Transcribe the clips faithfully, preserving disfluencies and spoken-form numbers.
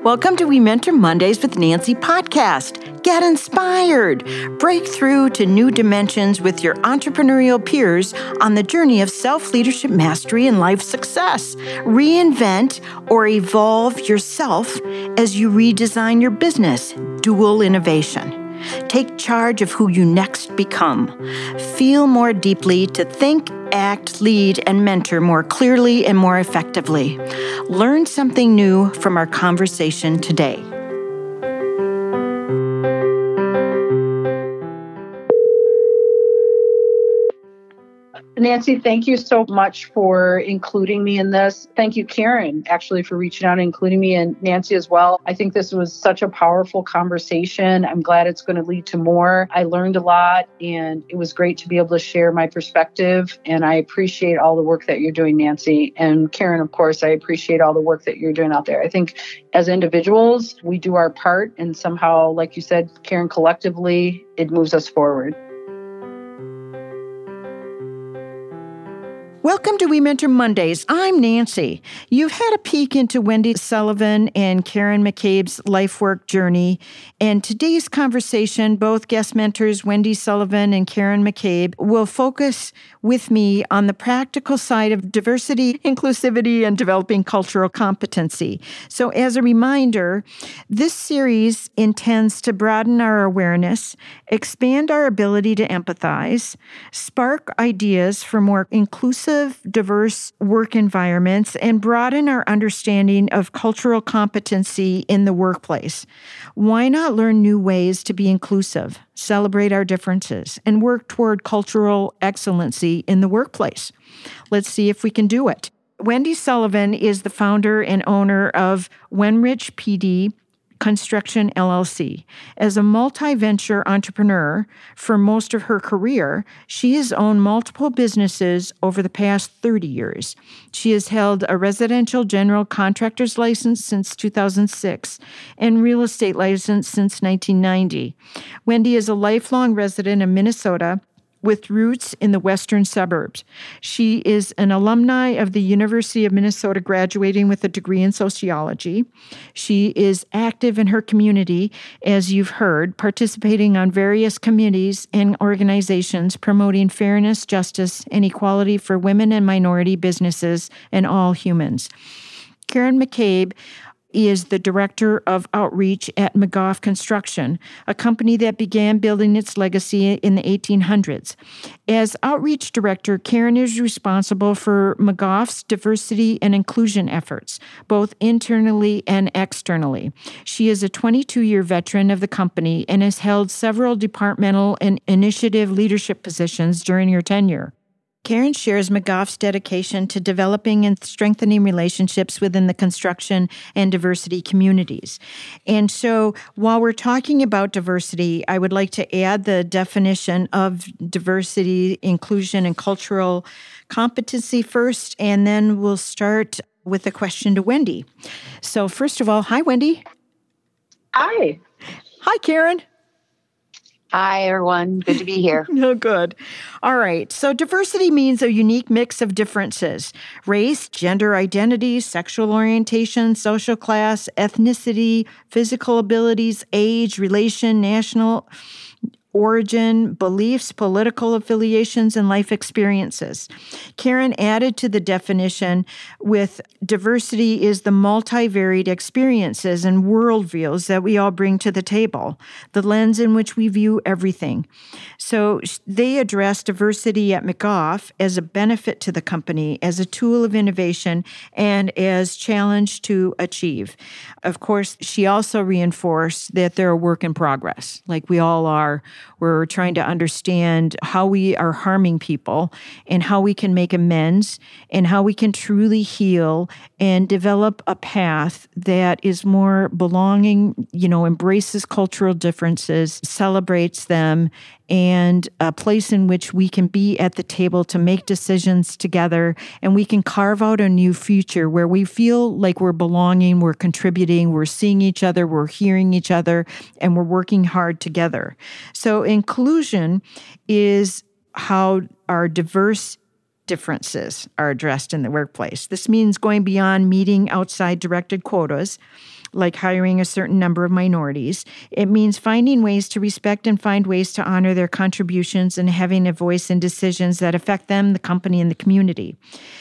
Welcome to We Mentor Mondays with Nancy podcast. Get inspired. Break through to new dimensions with your entrepreneurial peers on the journey of self-leadership mastery and life success. Reinvent or evolve yourself as you redesign your business. Dual innovation. Take charge of who you next become. Feel more deeply to think, act, lead, and mentor more clearly and more effectively. Learn something new from our conversation today. Nancy, thank you so much for including me in this. Thank you, Karen, actually, for reaching out and including me, and Nancy as well. I think this was such a powerful conversation. I'm glad it's going to lead to more. I learned a lot, and it was great to be able to share my perspective, and I appreciate all the work that you're doing, Nancy. And Karen, of course, I appreciate all the work that you're doing out there. I think as individuals, we do our part, and somehow, like you said, Karen, collectively, it moves us forward. Welcome to We Mentor Mondays. I'm Nancy. You've had a peek into Wendy Sullivan and Karen McCabe's life work journey. And today's conversation, both guest mentors, Wendy Sullivan and Karen McCabe, will focus with me on the practical side of diversity, inclusivity, and developing cultural competency. So as a reminder, this series intends to broaden our awareness, expand our ability to empathize, spark ideas for more inclusive, diverse work environments, and broaden our understanding of cultural competency in the workplace. Why not learn new ways to be inclusive, celebrate our differences, and work toward cultural excellency in the workplace? Let's see if we can do it. Wendy Sullivan is the founder and owner of Wenrich P D Construction L L C. As a multi-venture entrepreneur for most of her career, she has owned multiple businesses over the past thirty years. She has held a residential general contractor's license since two thousand six and real estate license since nineteen ninety. Wendy is a lifelong resident of Minnesota with roots in the western suburbs. She is an alumni of the University of Minnesota, graduating with a degree in sociology. She is active in her community, as you've heard, participating on various committees and organizations promoting fairness, justice, and equality for women and minority businesses and all humans. Karen McCabe is the director of outreach at McGough Construction, a company that began building its legacy in the eighteen hundreds. As outreach director, Karen is responsible for McGough's diversity and inclusion efforts, both internally and externally. She is a twenty-two-year veteran of the company and has held several departmental and initiative leadership positions during her tenure. Karen shares McGough's dedication to developing and strengthening relationships within the construction and diversity communities. And so while we're talking about diversity, I would like to add the definition of diversity, inclusion, and cultural competency first, and then we'll start with a question to Wendy. So first of all, hi, Wendy. Hi. Hi, Karen. Hi, everyone. Good to be here. Oh, good. All right. So diversity means a unique mix of differences: race, gender identity, sexual orientation, social class, ethnicity, physical abilities, age, relation, national origin, beliefs, political affiliations, and life experiences. Karen added to the definition with diversity is the multivariate experiences and worldviews that we all bring to the table, the lens in which we view everything. So they address diversity at McGough as a benefit to the company, as a tool of innovation, and as challenge to achieve. Of course, she also reinforced that they're a work in progress, like we all are. We're trying to understand how we are harming people and how we can make amends and how we can truly heal and develop a path that is more belonging, you know, embraces cultural differences, celebrates them, and a place in which we can be at the table to make decisions together, and we can carve out a new future where we feel like we're belonging, we're contributing, we're seeing each other, we're hearing each other, and we're working hard together. So inclusion is how our diverse differences are addressed in the workplace. This means going beyond meeting outside directed quotas, like hiring a certain number of minorities. It means finding ways to respect and find ways to honor their contributions and having a voice in decisions that affect them, the company, and the community.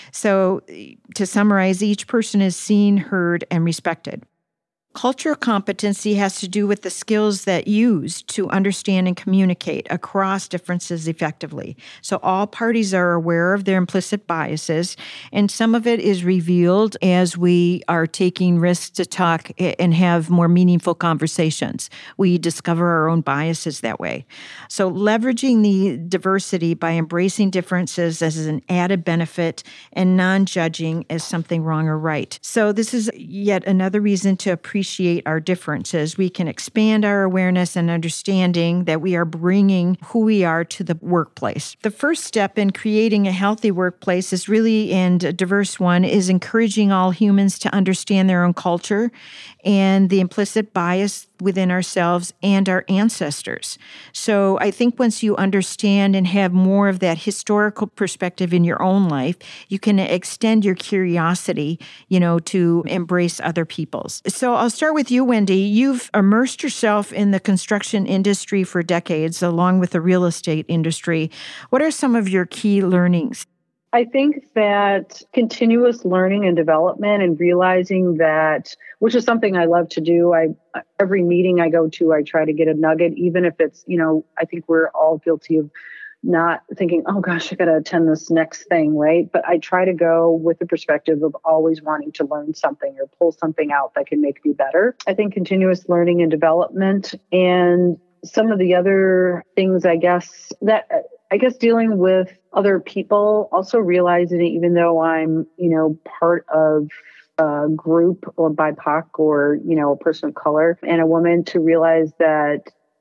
So to summarize, each person is seen, heard, and respected. Cultural competency has to do with the skills that used to understand and communicate across differences effectively. So all parties are aware of their implicit biases, and some of it is revealed as we are taking risks to talk and have more meaningful conversations. We discover our own biases that way. So leveraging the diversity by embracing differences as an added benefit and non-judging as something wrong or right. So this is yet another reason to appreciate Appreciate our differences. We can expand our awareness and understanding that we are bringing who we are to the workplace. The first step in creating a healthy workplace is really, and a diverse one, is encouraging all humans to understand their own culture and the implicit bias within ourselves and our ancestors. So I think once you understand and have more of that historical perspective in your own life, you can extend your curiosity, you know, to embrace other people's. So I'll start with you, Wendy. You've immersed yourself in the construction industry for decades, along with the real estate industry. What are some of your key learnings? I think that continuous learning and development and realizing that, which is something I love to do. I every meeting I go to, I try to get a nugget, even if it's, you know, I think we're all guilty of not thinking, oh gosh, I got to attend this next thing, right? But I try to go with the perspective of always wanting to learn something or pull something out that can make me better. I think continuous learning and development, and some of the other things, I guess, that I guess dealing with other people, also realizing that even though I'm, you know, part of a group or B I P O C or, you know, a person of color and a woman, to realize that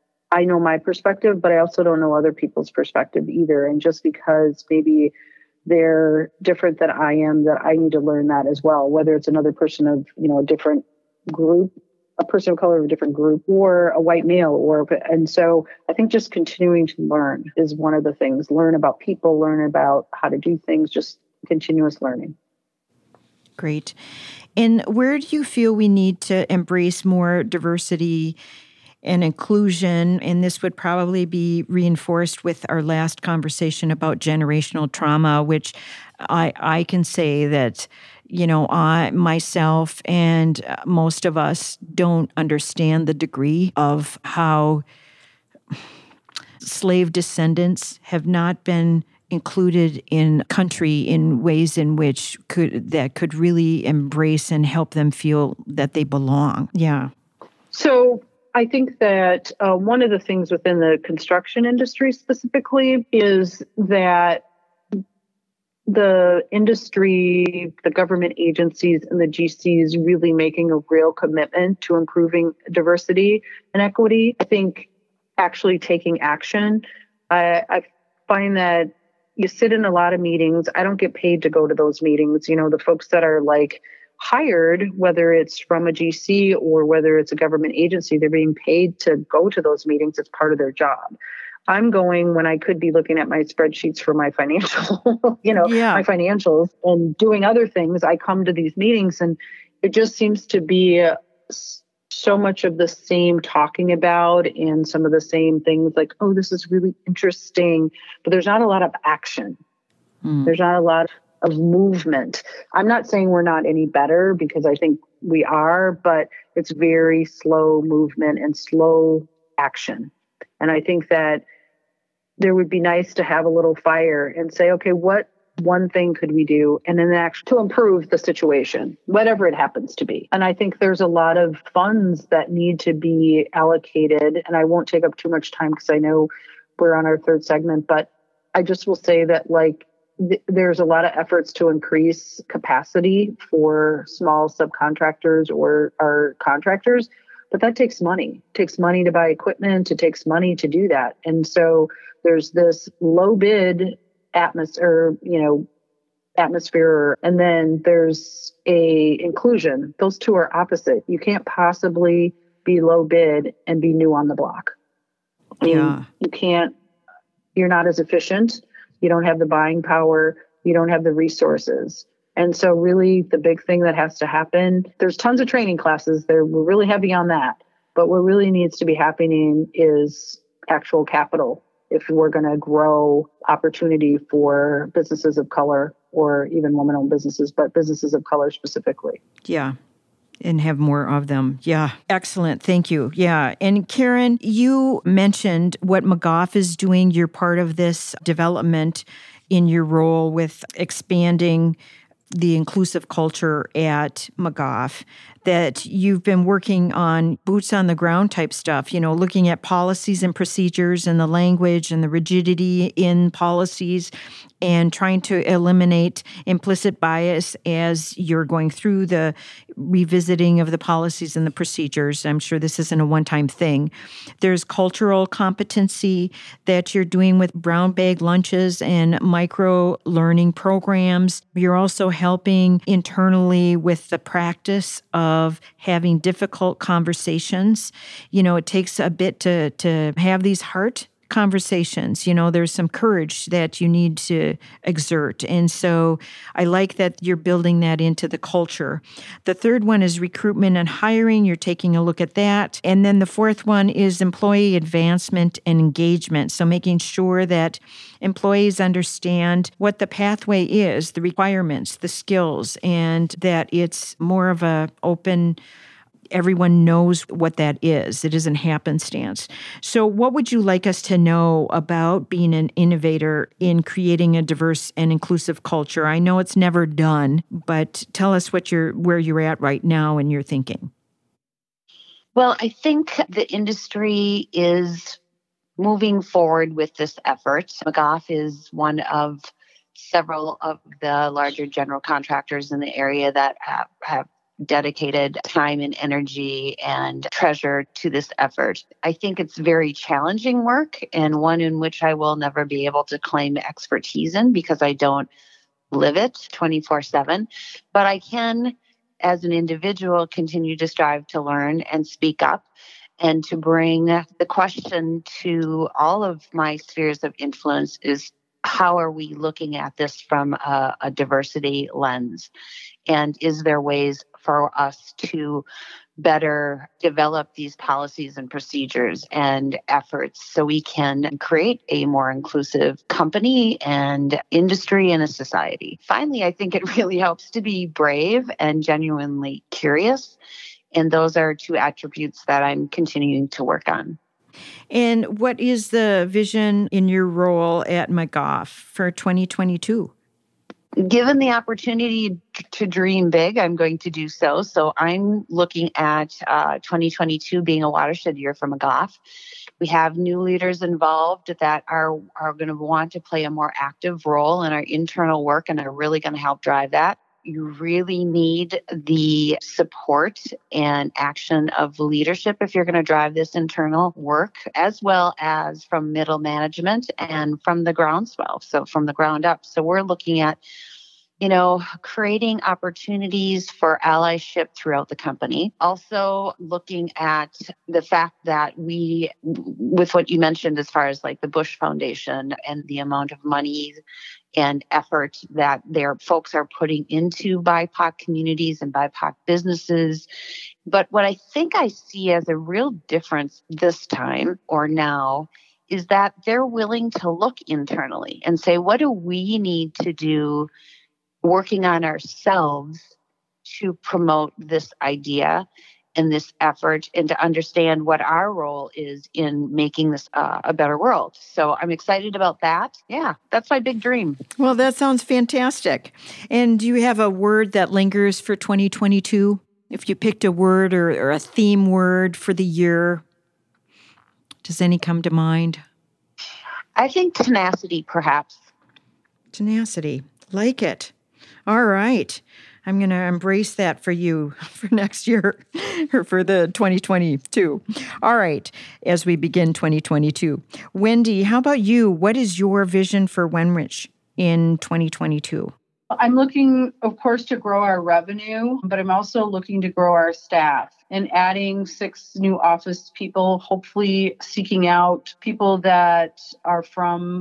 I know my perspective, but I also don't know other people's perspective either. And just because maybe they're different than I am, that I need to learn that as well, whether it's another person of, you know, a different group, a person of color of a different group, or a white male, or, and so I think just continuing to learn is one of the things. Learn about people, learn about how to do things, just continuous learning. Great. And where do you feel we need to embrace more diversity and inclusion? And this would probably be reinforced with our last conversation about generational trauma, which I, I can say that, you know, I myself and most of us don't understand the degree of how slave descendants have not been included in country in ways in which could that could really embrace and help them feel that they belong. Yeah. So I think that uh, one of the things within the construction industry specifically is that the industry, the government agencies, and the G Cs really making a real commitment to improving diversity and equity. I think actually taking action. I, I find that you sit in a lot of meetings. I don't get paid to go to those meetings. You know, the folks that are like hired, whether it's from a G C or whether it's a government agency, they're being paid to go to those meetings. It's part of their job. I'm going when I could be looking at my spreadsheets for my financial, you know, yeah. my financials and doing other things. I come to these meetings and it just seems to be uh, so much of the same talking about and some of the same things like, oh, this is really interesting, but there's not a lot of action. Mm. There's not a lot of movement. I'm not saying we're not any better, because I think we are, but it's very slow movement and slow action. And I think that there would be nice to have a little fire and say, okay, what one thing could we do? And then actually to improve the situation, whatever it happens to be. And I think there's a lot of funds that need to be allocated. And I won't take up too much time because I know we're on our third segment, but I just will say that like th- there's a lot of efforts to increase capacity for small subcontractors or our contractors. But that takes money. It takes money to buy equipment. It takes money to do that. And so there's this low bid atmosphere, you know, atmosphere, and then there's a inclusion. Those two are opposite. You can't possibly be low bid and be new on the block. I mean, yeah. You can't, you're not as efficient. You don't have the buying power. You don't have the resources. And so really the big thing that has to happen, there's tons of training classes there. We're really heavy on that. But what really needs to be happening is actual capital if we're going to grow opportunity for businesses of color or even woman-owned businesses, but businesses of color specifically. Yeah. And have more of them. Yeah. Excellent. Thank you. Yeah. And Karen, you mentioned what McGough is doing. You're part of this development in your role with expanding the inclusive culture at McGough, that you've been working on boots on the ground type stuff, you know, looking at policies and procedures and the language and the rigidity in policies and trying to eliminate implicit bias as you're going through the revisiting of the policies and the procedures. I'm sure this isn't a one-time thing. There's cultural competency that you're doing with brown bag lunches and micro learning programs. You're also helping internally with the practice of having difficult conversations. You know, it takes a bit to, to have these heart conversations. You know, there's some courage that you need to exert. And so I like that you're building that into the culture. The third one is recruitment and hiring. You're taking a look at that. And then the fourth one is employee advancement and engagement. So making sure that employees understand what the pathway is, the requirements, the skills, and that it's more of a open, everyone knows what that is. It isn't happenstance. So what would you like us to know about being an innovator in creating a diverse and inclusive culture? I know it's never done, but tell us what you're where you're at right now in your thinking. Well, I think the industry is moving forward with this effort. McGough is one of several of the larger general contractors in the area that have, have dedicated time and energy and treasure to this effort. I think it's very challenging work and one in which I will never be able to claim expertise in because I don't live it twenty-four seven. But I can, as an individual, continue to strive to learn and speak up and to bring the question to all of my spheres of influence is, how are we looking at this from a, a diversity lens? And is there ways for us to better develop these policies and procedures and efforts so we can create a more inclusive company and industry and a society? Finally, I think it really helps to be brave and genuinely curious. And those are two attributes that I'm continuing to work on. And what is the vision in your role at McGough for twenty twenty-two? Given the opportunity to dream big, I'm going to do so. So I'm looking at uh, twenty twenty-two being a watershed year for McGough. We have new leaders involved that are, are going to want to play a more active role in our internal work and are really going to help drive that. You really need the support and action of leadership if you're going to drive this internal work, as well as from middle management and from the groundswell, so from the ground up. So we're looking at, you know, creating opportunities for allyship throughout the company. Also looking at the fact that we, with what you mentioned as far as like the Bush Foundation and the amount of money and effort that their folks are putting into B I P O C communities and B I P O C businesses. But what I think I see as a real difference this time or now is that they're willing to look internally and say, what do we need to do working on ourselves to promote this idea and this effort and to understand what our role is in making this uh, a better world. So I'm excited about that. Yeah, that's my big dream. Well, that sounds fantastic. And do you have a word that lingers for twenty twenty-two? If you picked a word or, or a theme word for the year, does any come to mind? I think tenacity, perhaps. Tenacity. Like it. All right. I'm going to embrace that for you for next year or for the twenty twenty-two. All right, as we begin twenty twenty-two. Wendy, how about you? What is your vision for Wenrich in twenty twenty-two? I'm looking, of course, to grow our revenue, but I'm also looking to grow our staff and adding six new office people, hopefully seeking out people that are from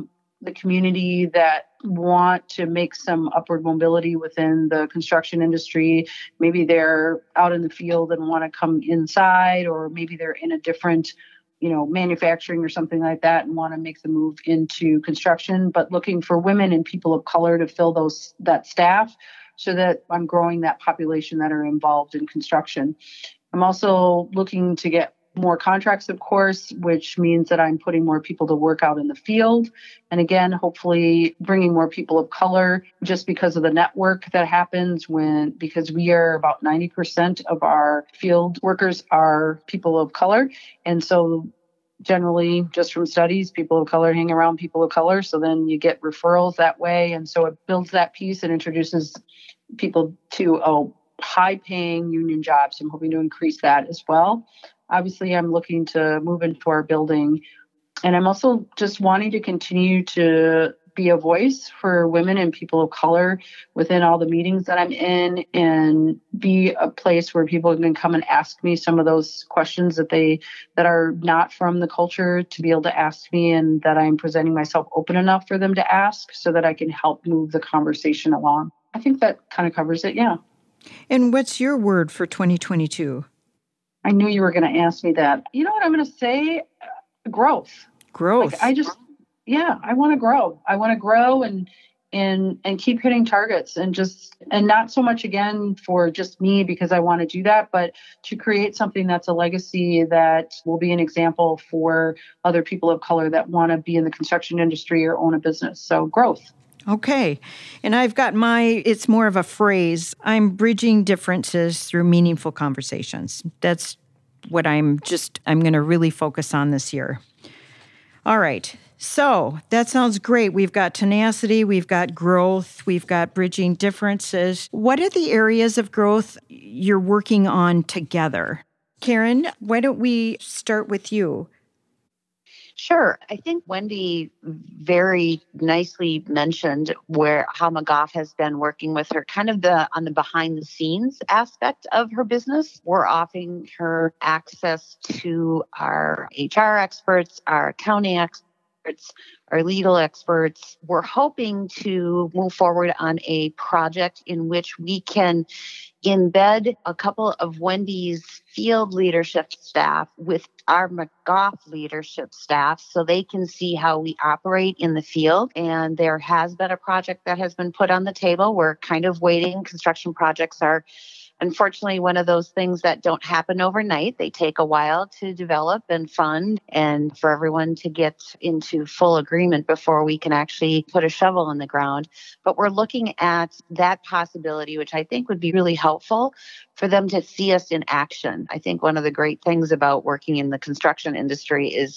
the community that want to make some upward mobility within the construction industry. Maybe they're out in the field and want to come inside, or maybe they're in a different, you know, manufacturing or something like that and want to make the move into construction, but looking for women and people of color to fill those that staff so that I'm growing that population that are involved in construction. I'm also looking to get more contracts, of course, which means that I'm putting more people to work out in the field. And again, hopefully bringing more people of color just because of the network that happens when, because we are about ninety percent of our field workers are people of color. And so generally just from studies, people of color hang around people of color. So then you get referrals that way. And so it builds that piece and introduces people to a high paying union jobs. I'm hoping to increase that as well. Obviously, I'm looking to move into our building, and I'm also just wanting to continue to be a voice for women and people of color within all the meetings that I'm in, and be a place where people can come and ask me some of those questions that they that are not from the culture, to be able to ask me, and that I'm presenting myself open enough for them to ask so that I can help move the conversation along. I think that kind of covers it, yeah. And what's your word for twenty twenty-two? I knew you were going to ask me that. You know what I'm going to say? Growth. Growth. Like I just, yeah, I want to grow. I want to grow and and and keep hitting targets, and just and not so much again for just me because I want to do that, but to create something that's a legacy that will be an example for other people of color that want to be in the construction industry or own a business. So growth. Okay. And I've got my, it's more of a phrase. I'm bridging differences through meaningful conversations. That's what I'm just, I'm going to really focus on this year. All right. So that sounds great. We've got tenacity, we've got growth, we've got bridging differences. What are the areas of growth you're working on together? Karen, why don't we start with you? Sure. I think Wendy very nicely mentioned where how McGough has been working with her, kind of the on the behind the scenes aspect of her business. We're offering her access to our H R experts, our accounting experts, our legal experts. We're hoping to move forward on a project in which we can embed a couple of Wendy's field leadership staff with our McGough leadership staff so they can see how we operate in the field. And there has been a project that has been put on the table. We're kind of waiting. Construction projects are unfortunately one of those things that don't happen overnight. They take a while to develop and fund and for everyone to get into full agreement before we can actually put a shovel in the ground. But we're looking at that possibility, which I think would be really helpful for them to see us in action. I think one of the great things about working in the construction industry is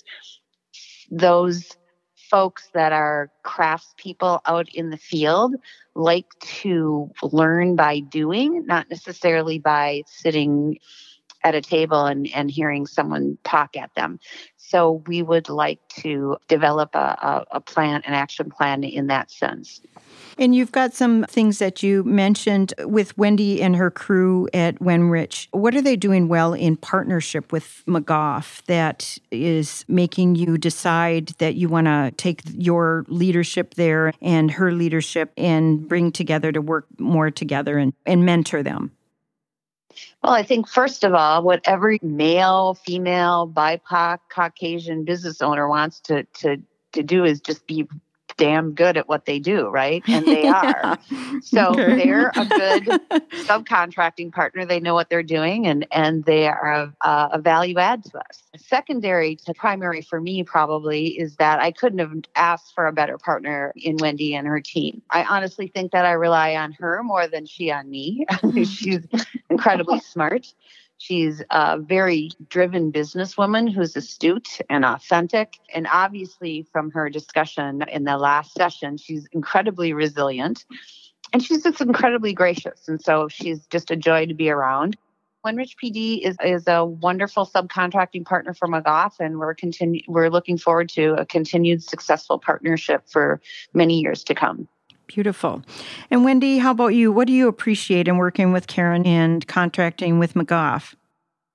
those folks that are craftspeople out in the field like to learn by doing, not necessarily by sitting at a table and, and hearing someone talk at them. So we would like to develop a, a, a plan, an action plan in that sense. And you've got some things that you mentioned with Wendy and her crew at Wenrich. What are they doing well in partnership with McGough that is making you decide that you want to take your leadership there and her leadership and bring together to work more together and, and mentor them? Well, I think, first of all, what every male, female, B I P O C, Caucasian business owner wants to, to, to do is just be damn good at what they do, right? And they are. So okay. They're a good subcontracting partner. They know what they're doing, and, and they are a, a value add to us. Secondary to primary for me probably is that I couldn't have asked for a better partner in Wendy and her team. I honestly think that I rely on her more than she on me. She's incredibly smart. She's a very driven businesswoman who's astute and authentic. And obviously from her discussion in the last session, she's incredibly resilient and she's just incredibly gracious. And so she's just a joy to be around. Wenrich P D is, is a wonderful subcontracting partner for McGough, and we're continu- we're looking forward to a continued successful partnership for many years to come. Beautiful. And Wendy, how about you? What do you appreciate in working with Karen and contracting with McGough?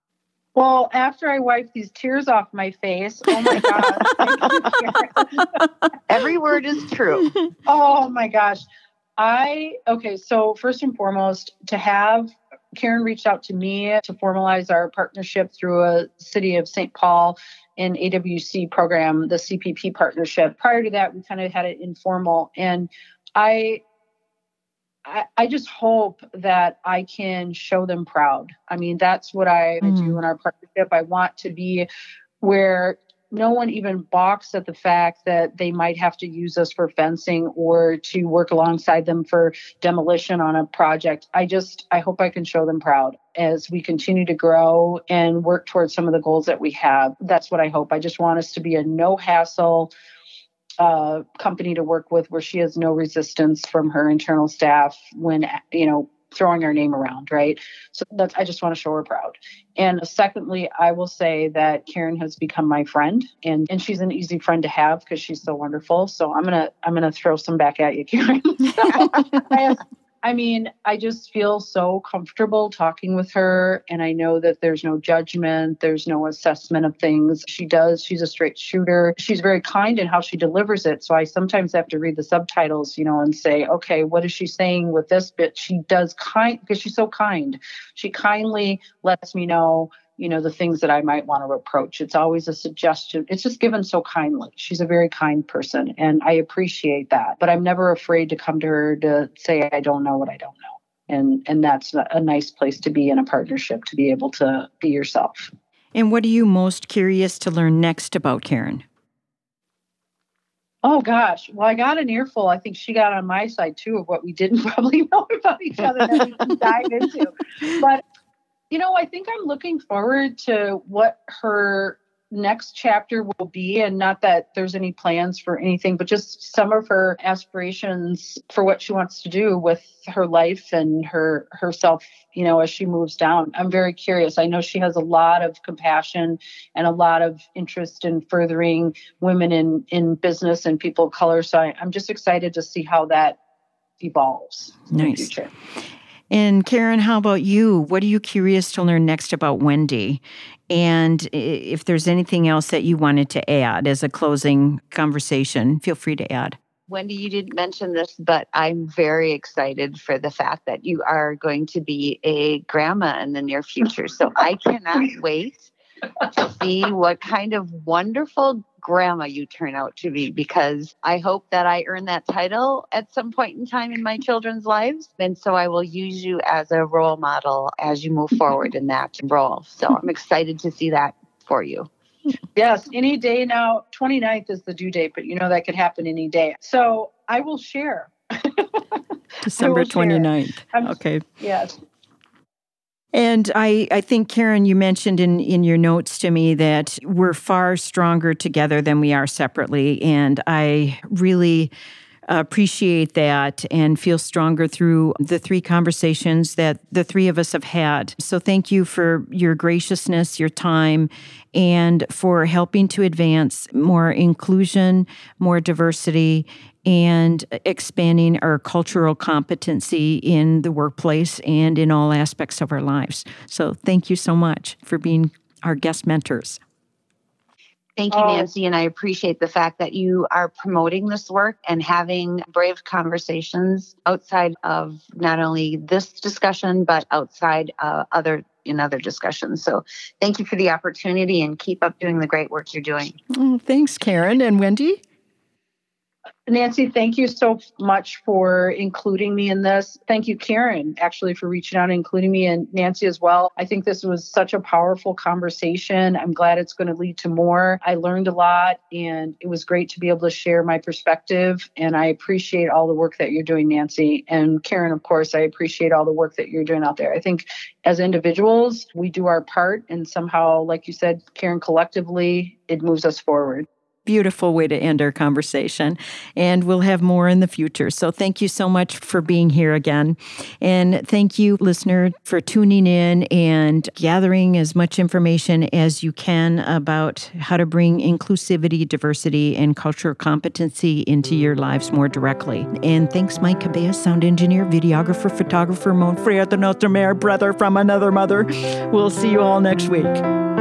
Well, after I wipe these tears off my face, oh my gosh. Thank you, Karen. Every word is true. Oh my gosh. I, okay, so first and foremost, to have Karen reached out to me to formalize our partnership through a City of Saint Paul and A W C program, the C P P partnership. Prior to that, we kind of had it informal. And I, I, I just hope that I can show them proud. I mean, that's what I mm. do in our partnership. I want to be where no one even balks at the fact that they might have to use us for fencing or to work alongside them for demolition on a project. I just, I hope I can show them proud as we continue to grow and work towards some of the goals that we have. That's what I hope. I just want us to be a no hassle uh, company to work with, where she has no resistance from her internal staff when, you know, throwing our name around, right? So that's, I just want to show her proud. And secondly, I will say that Karen has become my friend, and, and she's an easy friend to have because she's so wonderful. So I'm going to, I'm going to throw some back at you, Karen. I, I mean, I just feel so comfortable talking with her, and I know that there's no judgment. There's no assessment of things. She does. She's a straight shooter. She's very kind in how she delivers it. So I sometimes have to read the subtitles, you know, and say, okay, what is she saying with this bit? She does kind, because she's so kind. She kindly lets me know, you know, the things that I might want to approach. It's always a suggestion. It's just given so kindly. She's a very kind person, and I appreciate that. But I'm never afraid to come to her to say, I don't know what I don't know. And and that's a nice place to be in a partnership, to be able to be yourself. And what are you most curious to learn next about Karen? Oh, gosh. Well, I got an earful. I think she got on my side, too, of what we didn't probably know about each other that we can dive into. But you know, I think I'm looking forward to what her next chapter will be. And not that there's any plans for anything, but just some of her aspirations for what she wants to do with her life and her herself, you know, as she moves down. I'm very curious. I know she has a lot of compassion and a lot of interest in furthering women in, in business and people of color. So I, I'm just excited to see how that evolves in nice. the future. And Karen, how about you? What are you curious to learn next about Wendy? And if there's anything else that you wanted to add as a closing conversation, feel free to add. Wendy, you didn't mention this, but I'm very excited for the fact that you are going to be a grandma in the near future. So I cannot wait to see what kind of wonderful grandma you turn out to be, because I hope that I earn that title at some point in time in my children's lives. And so I will use you as a role model as you move forward in that role. So I'm excited to see that for you. Yes, any day now. twenty-ninth is the due date, but you know that could happen any day. So I will share. December twenty-ninth. Okay. Yes. And I, I think, Karen, you mentioned in, in your notes to me that we're far stronger together than we are separately. And I really appreciate that and feel stronger through the three conversations that the three of us have had. So thank you for your graciousness, your time, and for helping to advance more inclusion, more diversity, and expanding our cultural competency in the workplace and in all aspects of our lives. So thank you so much for being our guest mentors. Thank you, Nancy. And I appreciate the fact that you are promoting this work and having brave conversations outside of not only this discussion, but outside uh, other in other discussions. So thank you for the opportunity, and keep up doing the great work you're doing. Oh, thanks, Karen. And Wendy? Nancy, thank you so much for including me in this. Thank you, Karen, actually, for reaching out and including me, and Nancy as well. I think this was such a powerful conversation. I'm glad it's going to lead to more. I learned a lot, and it was great to be able to share my perspective. And I appreciate all the work that you're doing, Nancy. And Karen, of course, I appreciate all the work that you're doing out there. I think as individuals, we do our part, and somehow, like you said, Karen, collectively, it moves us forward. Beautiful way to end our conversation. And we'll have more in the future. So thank you so much for being here again. And thank you, listener, for tuning in and gathering as much information as you can about how to bring inclusivity, diversity, and cultural competency into your lives more directly. And thanks, Mike Cabea, sound engineer, videographer, photographer, mon frère de notre mère, brother from another mother. We'll see you all next week.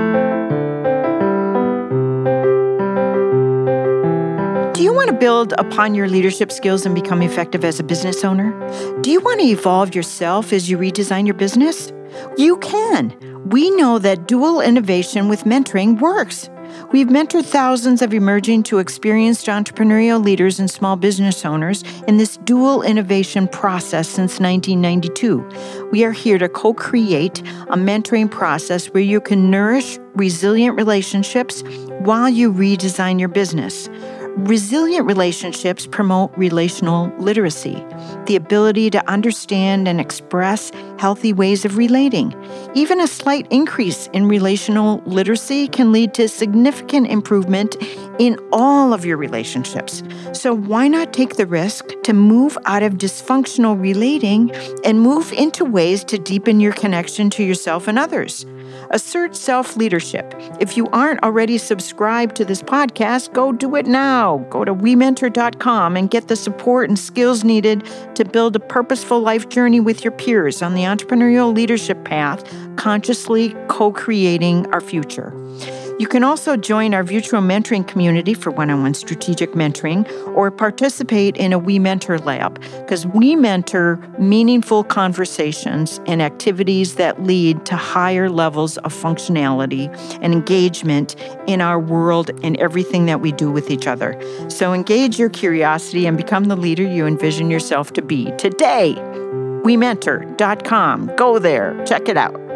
Do you want to build upon your leadership skills and become effective as a business owner? Do you want to evolve yourself as you redesign your business? You can. We know that dual innovation with mentoring works. We've mentored thousands of emerging to experienced entrepreneurial leaders and small business owners in this dual innovation process since nineteen ninety-two. We are here to co-create a mentoring process where you can nourish resilient relationships while you redesign your business. Resilient relationships promote relational literacy, the ability to understand and express healthy ways of relating. Even a slight increase in relational literacy can lead to significant improvement in all of your relationships. So why not take the risk to move out of dysfunctional relating and move into ways to deepen your connection to yourself and others? Assert self-leadership. If you aren't already subscribed to this podcast, go do it now. Go to we mentor dot com and get the support and skills needed to build a purposeful life journey with your peers on the entrepreneurial leadership path, consciously co-creating our future. You can also join our virtual mentoring community for one-on-one strategic mentoring or participate in a We Mentor Lab, because we mentor meaningful conversations and activities that lead to higher levels of functionality and engagement in our world and everything that we do with each other. So engage your curiosity and become the leader you envision yourself to be today. we mentor dot com. Go there. Check it out.